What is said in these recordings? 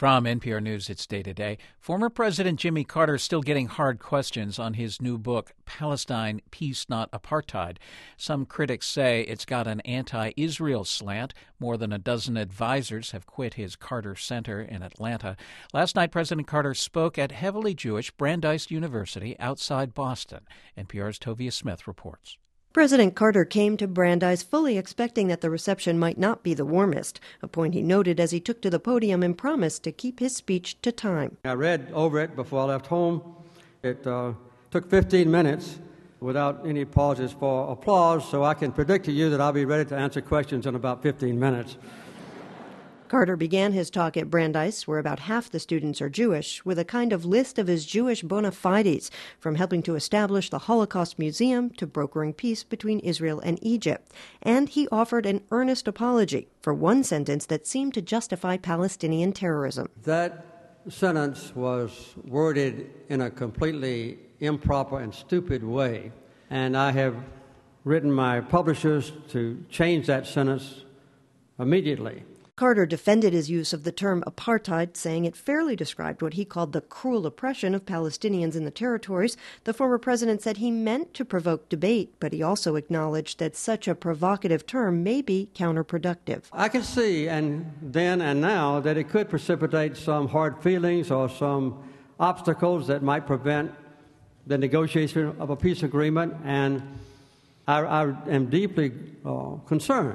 From NPR News, it's Day to Day. Former President Jimmy Carter still getting hard questions on his new book, Palestine, Peace Not Apartheid. Some critics say it's got an anti-Israel slant. More than a dozen advisors have quit his Carter Center in Atlanta. Last night, President Carter spoke at heavily Jewish Brandeis University outside Boston. NPR's Tovia Smith reports. President Carter came to Brandeis fully expecting that the reception might not be the warmest, a point he noted as he took to the podium and promised to keep his speech to time. I read over it before I left home. It took 15 minutes without any pauses for applause, so I can predict to you that I'll be ready to answer questions in about 15 minutes. Carter began his talk at Brandeis, where about half the students are Jewish, with a kind of list of his Jewish bona fides, from helping to establish the Holocaust Museum to brokering peace between Israel and Egypt. And he offered an earnest apology for one sentence that seemed to justify Palestinian terrorism. That sentence was worded in a completely improper and stupid way, and I have written my publishers to change that sentence immediately. Carter defended his use of the term apartheid, saying it fairly described what he called the cruel oppression of Palestinians in the territories. The former president said he meant to provoke debate, but he also acknowledged that such a provocative term may be counterproductive. I can see, and then and now, that it could precipitate some hard feelings or some obstacles that might prevent the negotiation of a peace agreement, and I am deeply concerned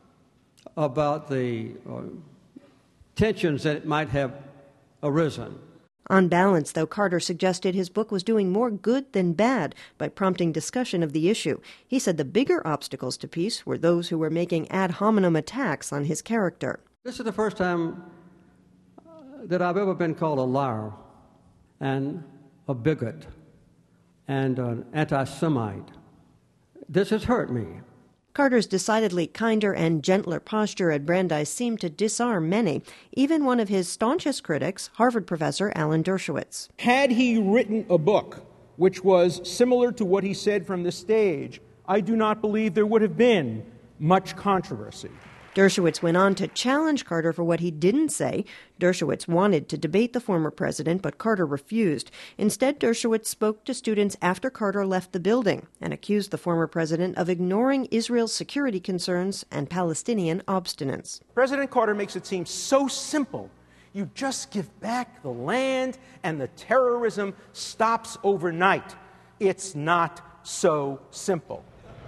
about the tensions that might have arisen. On balance, though, Carter suggested his book was doing more good than bad by prompting discussion of the issue. He said the bigger obstacles to peace were those who were making ad hominem attacks on his character. This is the first time that I've ever been called a liar and a bigot and an anti-Semite. This has hurt me. Carter's decidedly kinder and gentler posture at Brandeis seemed to disarm many, even one of his staunchest critics, Harvard professor Alan Dershowitz. Had he written a book which was similar to what he said from the stage, I do not believe there would have been much controversy. Dershowitz went on to challenge Carter for what he didn't say. Dershowitz wanted to debate the former president, but Carter refused. Instead, Dershowitz spoke to students after Carter left the building and accused the former president of ignoring Israel's security concerns and Palestinian obstinance. President Carter makes it seem so simple. You just give back the land and the terrorism stops overnight. It's not so simple.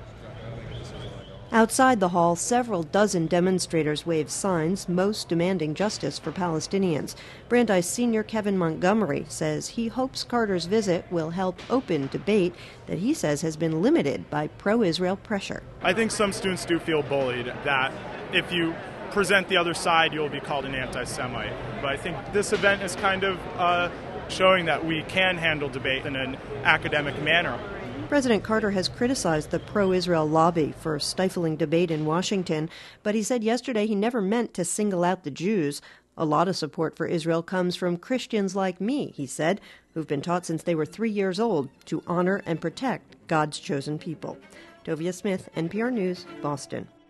Outside the hall, several dozen demonstrators waved signs, most demanding justice for Palestinians. Brandeis senior Kevin Montgomery says he hopes Carter's visit will help open debate that he says has been limited by pro-Israel pressure. I think some students do feel bullied that if you present the other side, you'll be called an anti-Semite. But I think this event is kind of showing that we can handle debate in an academic manner. President Carter has criticized the pro-Israel lobby for stifling debate in Washington, but he said yesterday he never meant to single out the Jews. A lot of support for Israel comes from Christians like me, he said, who've been taught since they were 3 years old to honor and protect God's chosen people. Tovia Smith, NPR News, Boston.